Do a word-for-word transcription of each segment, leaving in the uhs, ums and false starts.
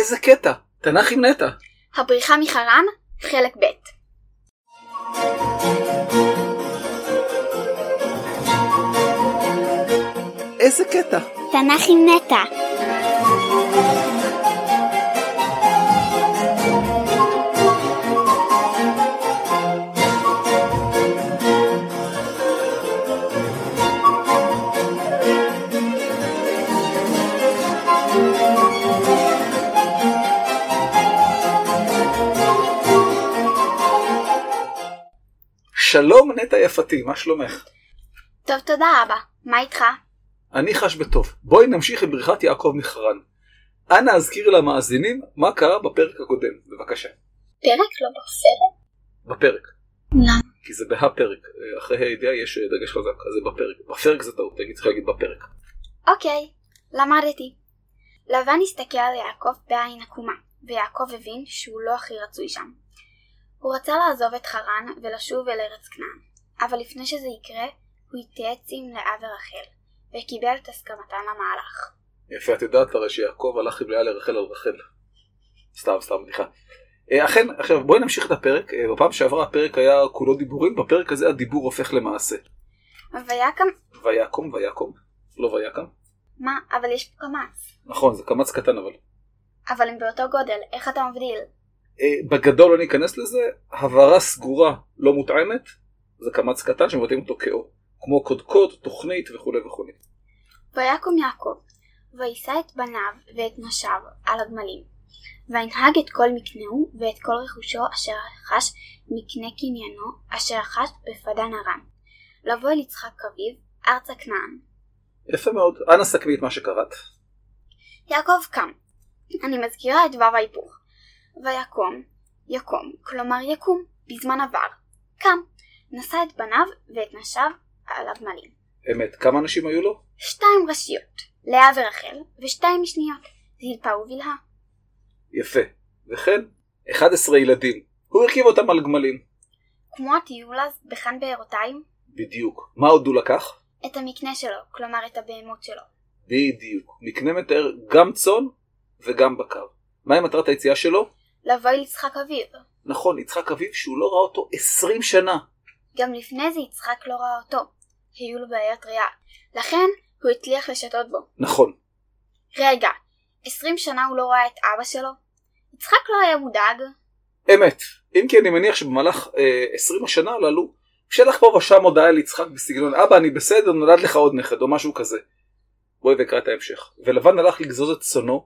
איזה קטע! תנ"ך עם נטע! הבריחה מחרן, חלק ב'. איזה קטע! תנ"ך עם נטע. שלום נטע יפתי, מה שלומך? טוב, תודה אבא. מה איתך? אני חש בטוב. בואי נמשיך עם בריחת יעקב מחרן. אנא אזכיר למאזינים מה קרה בפרק הקודם, בבקשה. פרק לא בפרק? בפרק. למה? כי זה בהפרק. אחרי הידיעה יש דגש חזק, אז זה בפרק. בפרק זה טעות, תגיד, צריך להגיד בפרק. אוקיי, למדתי. לבן הסתכל על יעקב בעין עקומה, ויעקב הבין שהוא לא הכי רצוי שם. הוא רצה לעזוב את חרן ולשוב אל ארץ כנען, אבל לפני שזה יקרה, הוא התייעץ עם לאה ורחל, וקיבל את הסכמתן למהלך. יפה, את יודעת הרי שיעקב הלך עם לאה לרחל על רחל. סתם, סתם, בדיחה. אכן, עכשיו בואי נמשיך את הפרק. בפעם שעברה הפרק היה כולו דיבורים, בפרק הזה הדיבור הופך למעשה. ויקם? ויקום, ויקום? לא ויקם? מה? אבל יש פה קמץ. נכון, זה קמץ קטן אבל. אבל הם באותו גודל, איך אתה מבדיל? בגדול אני אכנס לזה, הבהרה סגורה לא מותאמת, זה קמץ קטן שמבטאים אותו כאו, כמו קודקוד, תוכנית וכו' וכו'. ויקום יעקב, וישא את בניו ואת נשיו על הגמלים, וינהג את כל מקנהו ואת כל רכושו אשר רכש מקנה קניינו אשר רכש בפדן ארם, לבוא אל יצחק אביו, ארצה כנען. יפה מאוד, אנא סכמי את מה שקראת. יעקב קם, אני מזכירה את וו ההיפוך. ויקום, יקום, כלומר יקום, בזמן עבר. קם, נשא את בניו ואת נשיו על הגמלים. אמת, כמה אנשים היו לו? שתיים ראשיות, לאה ורחל, ושתיים משניות, זלפה ובלהה. יפה, וכן, אחד עשר ילדים, הוא הרכיב אותם על גמלים. כמו הטיול אז בחן בארותיים? בדיוק, מה עוד הוא לקח? את המקנה שלו, כלומר את הבהמות שלו. בדיוק, מקנה מתאר גם צאן וגם בקר. מה עם מטרת היציאה שלו? לבוא אל יצחק אביו. נכון, יצחק אביו שהוא לא ראה אותו עשרים שנה. גם לפני זה יצחק לא ראה אותו. היו לו בעיה טריה. לכן הוא הצליח לשתות בו. נכון. רגע, עשרים שנה הוא לא ראה את אבא שלו? יצחק לא היה מודאג? אמת. אם כי אני מניח שבמהלך אה, עשרים השנה הללו, שלח פה ושם הודעה ליצחק בסגנון, אבא אני בסדר, נולד לך עוד נכד או משהו כזה. בואי וקרא את ההמשך. ולבן הלך לגזוז את צונו,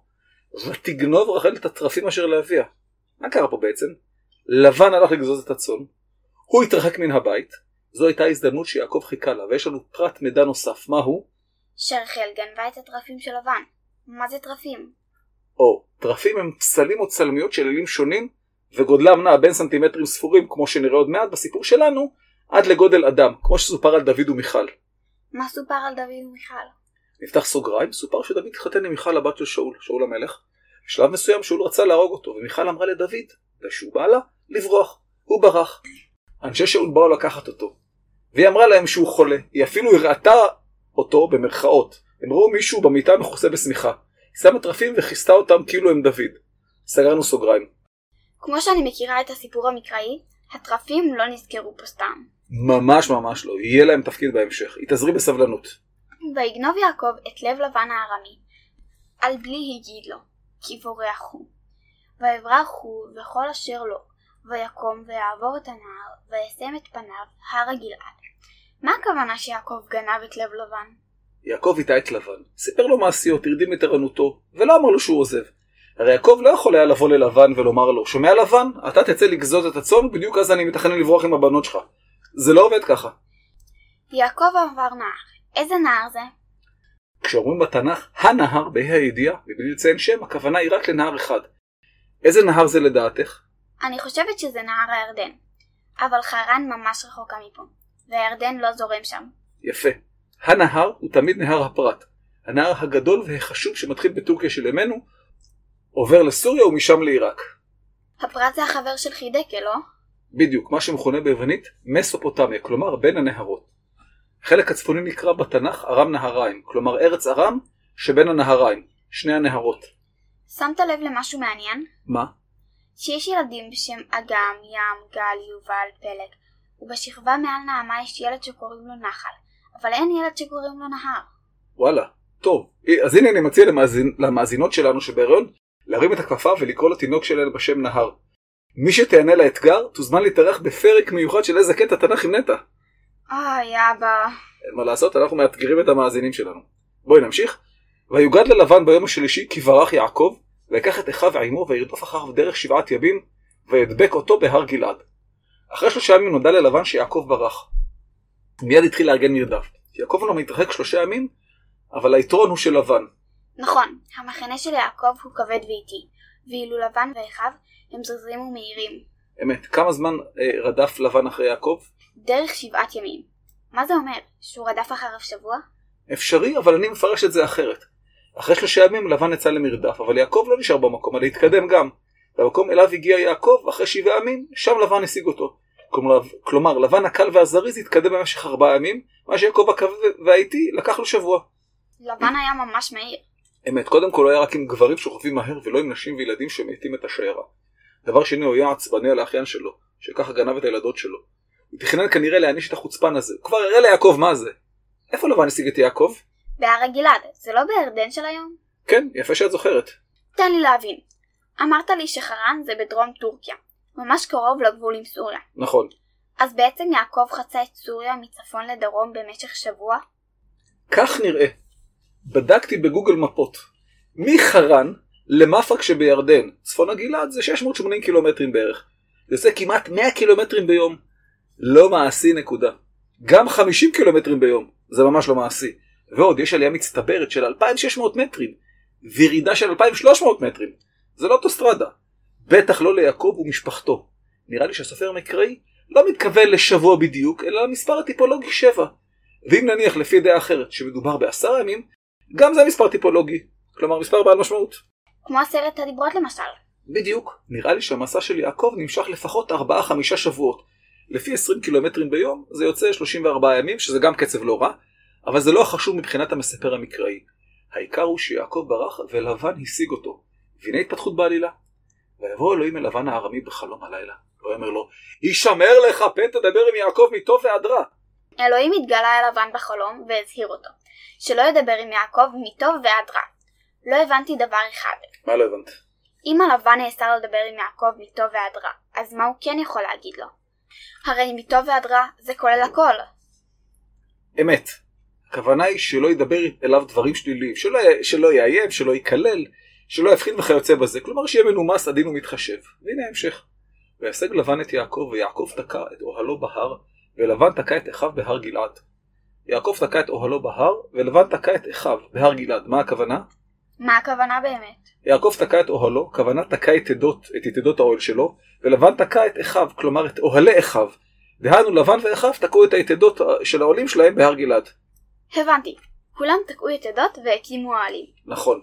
ותגנוב רחל את הטרפים אשר להביאה. מה קרה פה בעצם? לבן הלך לגזוז את הצאן, הוא התרחק מן הבית, זו הייתה הזדמנות שיעקב חיכה לה, ויש לנו פרט מידע נוסף, מהו? שרחל גנבה את הטרפים של לבן. מה זה טרפים? או, טרפים הם פסלים או צלמיות של אלים שונים, וגודלם נע בין סנטימטרים ספורים, כמו שנראה עוד מעט בסיפור שלנו, עד לגודל אדם, כמו שסופר על דוד ומיכל. מה סופר על דוד ומיכל? נפתח סוגריים, סופר שדוד התחתן עם מיכל הבת של שאול, שאול המלך. בשלב מסוים שאול רצה להרוג אותו, ומיכל אמרה לדוד, ושהוא בא לה, לברוח. הוא ברח. אנשי שאול באו לקחת אותו, והיא אמרה להם שהוא חולה. היא אפילו הראתה אותו במרכאות. הם ראו מישהו במיטה מכוסה בשמיכה. היא שמה טרפים וכיסתה אותם כאילו הם דוד. סגרנו סוגריים. כמו שאני מכירה את הסיפור המקראי, הטרפים לא נזכרו פה סתם. ממש ממש לא. יהיה להם תפקיד בהמשך. התאזרי בסבלנות. ויגנוב יעקב את לב לבן הארמי, על בלי הגיד לו, כי בורח הוא. ויברח הוא וכל אשר לו, ויקום ויעבור את הנהר, וישם את פניו הר הגלעד. מה הכוונה שיעקב גנב את לב לבן? יעקב איתה את לבן, סיפר לו מעשיות, הרדים את ערנותו, ולא אמר לו שהוא עוזב. הרי יעקב לא יכול היה לבוא ללבן ולומר לו, שומע לבן, אתה תצא לגזוז את הצאן, בדיוק אז אני מתכנן לברוח עם הבנות שלך. זה לא עובד ככה. יעקב עבר נהר. איזה נהר זה? כשאומרים בתנ"ך, הנהר בה"א הידיעה, מבלי לציין שם, הכוונה היא רק לנהר אחד. איזה נהר זה לדעתך? אני חושבת שזה נהר הירדן, אבל חרן ממש רחוקה מפה, והירדן לא זורם שם. יפה. הנהר הוא תמיד נהר הפרת. הנהר הגדול והחשוב שמתחיל בטורקיה של ימינו, עובר לסוריה ומשם לעיראק. הפרת זה החבר של חידקל, לא? בדיוק, מה שמכונה ביוונית מסופוטמיה, כלומר בין הנהרות. החלק הצפוני נקרא בתנ"ך ארם נהריים, כלומר ארץ ארם שבין הנהריים, שני הנהרות. שמת לב למשהו מעניין? מה? שיש ילדים בשם אגם, ים, גל, יובל, פלג, ובשכבה מעל נעמה יש ילד שקוראים לו נחל, אבל אין ילד שקוראים לו נהר. וואלה, טוב. אז הנה אני מציע למאזין, למאזינות שלנו שבהיריון להרים את הכפפה ולקרוא לתינוק שלנו בשם נהר. מי שתענה לאתגר תוזמן להתארח בפרק מיוחד של איזה קטע תנ"ך עם נטע. אוי אבא. אין מה לעשות, אנחנו מאתגרים את המאזינים שלנו. בואי נמשיך. ויוגד ללבן ביום השלישי כי ברח יעקב, ויקח את אחיו ועמו וירדוף אחריו דרך שבעת ימים, וידבק אותו בהר גלעד. אחרי שלושה ימים נודע ללבן שיעקב ברח. מיד התחיל לארגן מרדף. יעקב לא מתרחק שלושה ימים, אבל היתרון הוא של לבן. נכון, המחנה של יעקב הוא כבד ואיטי, ואילו לבן ואחיו הם זריזים ומהירים. אמת, כמה זמן אה, רדף לבן אחרי יעקב? דרך שבעת ימים. מה זה אומר? שהוא רדף אחריו שבוע? אפשרי, אבל אני מפרש את זה אחרת. אחרי שלושה ימים לבן יצא למרדף, אבל יעקב לא נשאר במקום, אלא התקדם גם. במקום אליו הגיע יעקב, אחרי שבעה ימים, שם לבן השיג אותו. כלומר, כלומר לבן הקל והזריז התקדם במשך ארבעה ימים, מה שיעקב הכבד והאיטי לקח לו שבוע. לבן היה ממש מהיר. אמת, קודם כל הוא היה רק עם גברים שוכבים מהר, ולא עם נשים וילדים שמתים את השיירה. דבר שני, הוא היה עצבני על האחיין שלו, שככה גנב את הילדות שלו. הוא תכנן כנראה להעניש את החוצפן הזה. הוא כבר הראה ליעקב מה זה. איפה לבן השיג את יעקב? בהר הגלעד, זה לא בירדן של היום? כן, יפה שאת זוכרת. תן לי להבין. אמרת לי שחרן זה בדרום טורקיה, ממש קרוב לגבול עם סוריה. נכון. אז בעצם יעקב חצה את סוריה מצפון לדרום במשך שבוע? כך נראה. בדקתי בגוגל מפות. מחרן למפרק שבירדן, צפון הגלעד, זה שש מאות ושמונים קילומטרים בערך. זה עושה כמעט מאה קילומטרים ביום. לא מעשי נקודה. גם חמישים קילומטרים ביום. זה ממש לא מעשי. ועוד יש עלייה מצטברת של אלפיים ושש מאות מטרים. וירידה של אלפיים ושלוש מאות מטרים. זה לא אוטוסטרדה. בטח לא ליעקב ומשפחתו. נראה לי שהסופר המקראי לא מתכוון לשבוע בדיוק, אלא למספר הטיפולוגי שבע. ואם נניח לפי דעה אחרת שמדובר בעשרה ימים, גם זה מספר טיפולוגי. כלומר מספר בעל משמעות. כמו עשרת הדיברות למשל. בדיוק. נראה לי שהמסע של יעקב נמשך לפחות ארבעה חמישה שבועות. לפי עשרים קילומטרים ביום זה יוצא שלושים וארבעה ימים, שזה גם קצב לא רע, אבל זה לא חשוב מבחינת המספר המקראי. העיקר הוא שיעקב ברח ולבן השיג אותו. והנה התפתחות בעלילה. ויבוא אלוהים אל לבן הארמי בחלום הלילה. הוא אומר לו, הישמר לך פן תדבר עם יעקב מטוב ועד רע. אלוהים התגלה אל לבן בחלום והזהיר אותו, שלא ידבר עם יעקב מטוב ועד רע. לא הבנתי דבר אחד. מה לא הבנת? אם הלבן נאסר לדבר עם יעקב מטוב ועד רע, אז מה הוא כן יכול להגיד לו? הרי מטוב ועד רע זה כולל הכל. אמת. הכוונה היא שלא ידבר אליו דברים שליליים, שלא, שלא יאיים, שלא יקלל, שלא יבחין וכיוצא בזה, כלומר שיהיה מנומס, עדין ומתחשב. והנה ההמשך. וישג לבן את יעקב, ויעקב תקע את אוהלו בהר, ולבן תקע את אחיו בהר גלעד. יעקב תקע את אוהלו בהר, ולבן תקע את אחיו בהר גלעד. מה הכוונה? מה הכוונה באמת? יעקב תקע את אוהלו, כוונה תקע את עדות, את יתדות האוהל שלו, ולבן תקע את אחיו, כלומר את אוהלי אחיו. דהיינו לבן ואחיו תקעו את היתדות של האוהלים שלהם בהר גלעד. הבנתי. כולם תקעו יתדות והקימו אוהלים. נכון.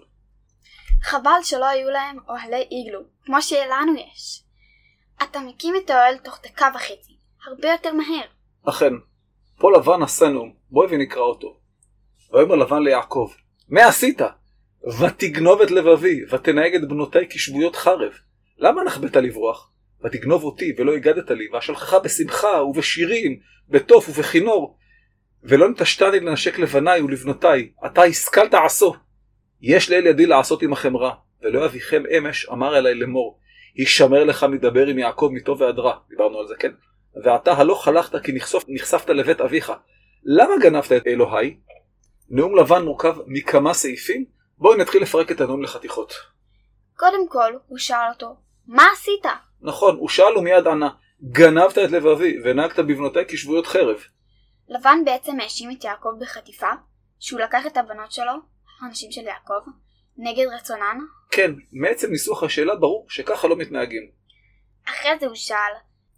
חבל שלא היו להם אוהלי איגלו, כמו שלנו יש. אתה מקים את האוהל תוך דקה וחצי, הרבה יותר מהר. אכן. פה לבן עשה נאום, בואי ונקרא אותו. ויאמר לבן ליעקב, מה עשית? ותגנוב את לבבי, ותנהג את בנותיי כשבויות חרב. למה נחבאת לברוח? ותגנוב אותי ולא הגדת לי, ואשלחך בשמחה ובשירים, בתוף ובכינור. ולא נטשתני לנשק לבניי ולבנותיי, אתה השכלת עשו. יש לאל ידי לעשות עמכם רע, ולא אביכם אמש אמר אליי לאמור, הישמר לך מדבר עם יעקב מטוב ועד רע. דיברנו על זה, כן? ואתה הלא חלכת כי נחשפ, נחשפת לבית אביך. למה גנבת את אלוהי? נאום לבן מורכב מכמה סעיפים. בואי נתחיל לפרק את הנאום לחתיכות. קודם כל, הוא שאל אותו, מה עשית? נכון, הוא שאל ומיד ענה, גנבת את לבבי ונהגת בבנותיי כשבויות חרב. לבן בעצם האשים את יעקב בחטיפה, שהוא לקח את הבנות שלו, הנשים של יעקב, נגד רצונן. כן, מעצם ניסוח השאלה ברור שככה לא מתנהגים. אחרי זה הוא שאל,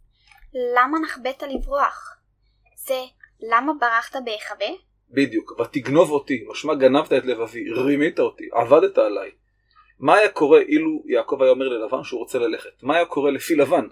למה נחבאת לברוח? זה, למה ברחת בהיחבא? בדיוק, ותגנוב אותי, משמע גנבת את לבבי, רימית אותי, עבדת עליי. מה היה קורה אילו יעקב היה אומר ללבן שהוא רוצה ללכת? מה היה קורה לפי לבן?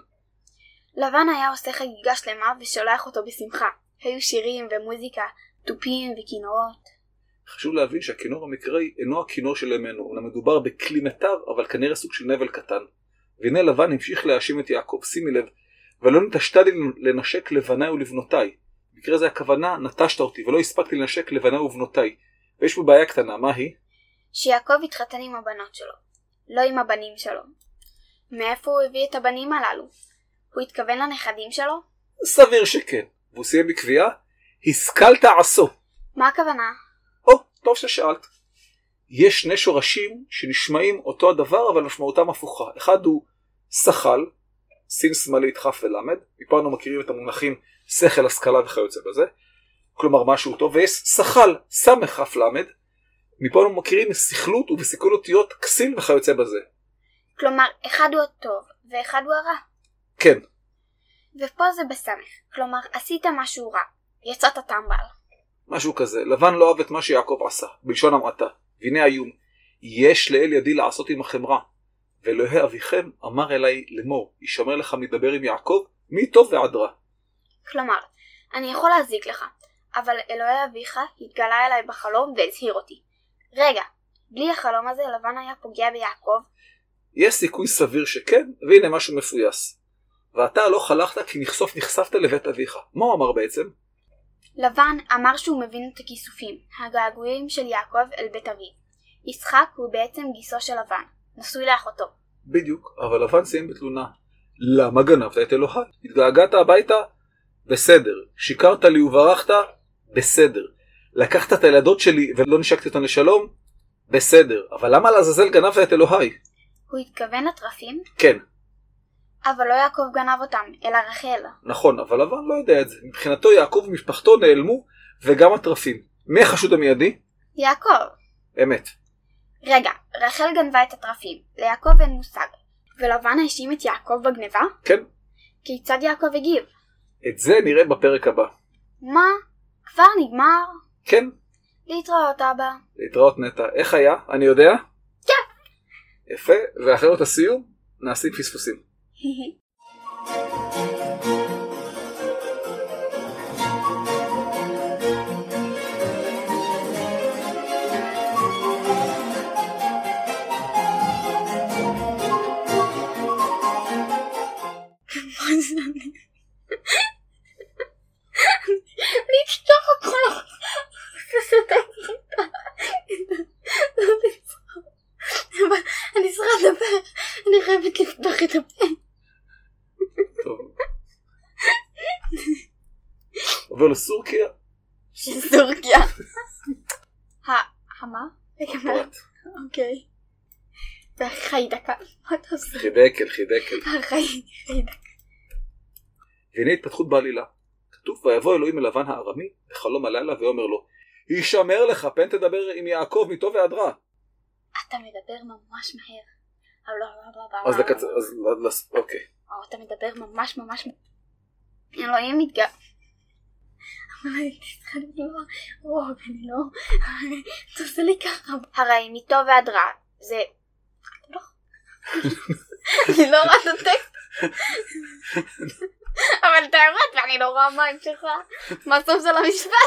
לבן היה עושה חגיגה שלמה ושולח אותו בשמחה. היו שירים ומוזיקה, טופים וכינורות. חשוב להבין שהכינור המקראי אינו הכינור של ימינו, אלא מדובר בכלי נתר, אבל כנראה סוג של נבל קטן. והנה לבן המשיך להאשים את יעקב, שימי לב, ולא נטשת לי לנשק לבניי ולבנותיי. במקרה זה הכוונה, נטשת אותי, ולא הספקתי לנשק לבניי ובנותיי. ויש פה בעיה קטנה, מה היא? שיעקב התחתן עם הבנות שלו, לא עם הבנים שלו. מאיפה הוא הביא את הבנים הללו? הוא התכוון לנכדים שלו? סביר שכן. והוא סיים בקביעה, השכלת עשו. מה הכוונה? או, טוב ששאלת. יש שני שורשים שנשמעים אותו הדבר, אבל משמעותם הפוכה. אחד הוא שחל, סין שמאלית חף ולמד. מפה אנו מכירים את המונחים שכל, השכלה וכיוצא בזה. כלומר משהו טוב. ויש שחל, סמך חף למד. מפה אנו מכירים שכלות ובסיכול אותיות כסיל וכיוצא בזה. כלומר, אחד הוא הטוב ואחד הוא הרע. כן. ופה זה בסמך. כלומר, עשית משהו רע. יצאת טמבל. משהו כזה. לבן לא אוהב את מה שיעקב עשה, בלשון המעטה. והנה האיום. יש לאל ידי לעשות עמכם רע. ואלוהי אביכם אמר אליי לאמור, ישמר לך מדבר עם יעקב, מטוב ועד רע. כלומר, אני יכול להזיק לך, אבל אלוהי אביך התגלה אליי בחלום והזהיר אותי. רגע, בלי החלום הזה לבן היה פוגע ביעקב? יש סיכוי סביר שכן, והנה משהו מפויס. ואתה לא חלכת כי נחשוף נחשפת לבית אביך. מה הוא אמר בעצם? לבן אמר שהוא מבין את הכיסופים, הגעגועים של יעקב אל בית אביו. יצחק הוא בעצם גיסו של לבן, נשוי לאחותו. בדיוק, אבל לבן סיים בתלונה. למה גנבת את אלוהי? התגעגעת הביתה? בסדר. שיקרת לי וברחת? בסדר. לקחת את הילדות שלי ולא נשקתי אותן לשלום? בסדר. אבל למה לעזאזל גנבת את אלוהי? הוא התכוון לטרפים? כן. אבל לא יעקב גנב אותם, אלא רחל. נכון, אבל לבן לא יודע את זה. מבחינתו יעקב ומשפחתו נעלמו, וגם הטרפים. מי החשוד המיידי? יעקב. אמת. רגע, רחל גנבה את הטרפים, ליעקב אין מושג. ולבן האשים את יעקב בגניבה? כן. כיצד יעקב הגיב? את זה נראה בפרק הבא. מה? כבר נגמר? כן. להתראות אבא. להתראות נטע. איך היה? אני יודע? כן. יפה, ואחרי אותה סיום, נעשים פספוסים. אני צריכה לדבר, אני חייבת לפתוח את הפה. טוב. עובר לסורקיה. סורקיה. המה? אוקיי. והחיידקה. מה אתה עושה? חידקל, חידקל. החיידקה. והנה התפתחות בעלילה. כתוב ויבוא אלוהים אל לבן הארמי בחלום הלילה ואומר לו, ישמר לך, פן תדבר עם יעקב מטוב ועד רע. אתה מדבר ממש מהר. אז לקצר, אז אוקיי. אתה מדבר ממש ממש... אלוהים מתגע... אבל הייתי צריכה לדבר... וואו, אני לא... תעשה לי ככה. הרי מטוב ועד רע זה... אני לא רואה את הטקסט. אבל אתה יורד ואני לא רואה מה המשכה. מה סוף של המשפט?